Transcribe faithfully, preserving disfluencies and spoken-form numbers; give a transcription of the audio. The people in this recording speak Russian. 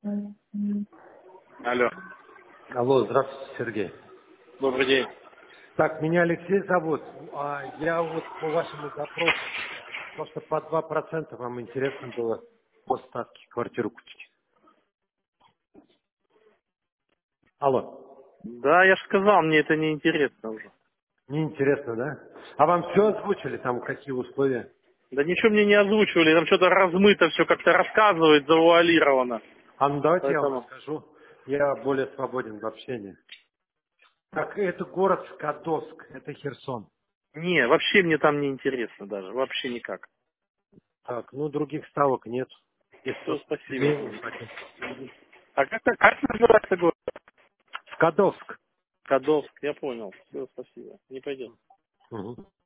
Алло, Алло, здравствуйте, Сергей. добрый день. Так, меня Алексей зовут. А, Я вот по вашему запросу, просто по два процента вам интересно было по ставке квартиру купить. Алло, Да, я же сказал, мне это не интересно уже. неинтересно, да? А вам все озвучили, там какие условия? Да ничего мне не озвучивали, там что-то размыто, все как-то рассказывает, завуалировано. А ну давайте я вам Поэтому, расскажу. Я более свободен в общении. Так, это город Скадовск, это Херсон. не, вообще мне там не интересно даже, вообще никак. Так, ну других ставок нет. Если Все, кто-то по спасибо. семейным хотел. А как, как называется город? Скадовск. Кадовск, я понял. Все, спасибо. Не пойдет. Мгм.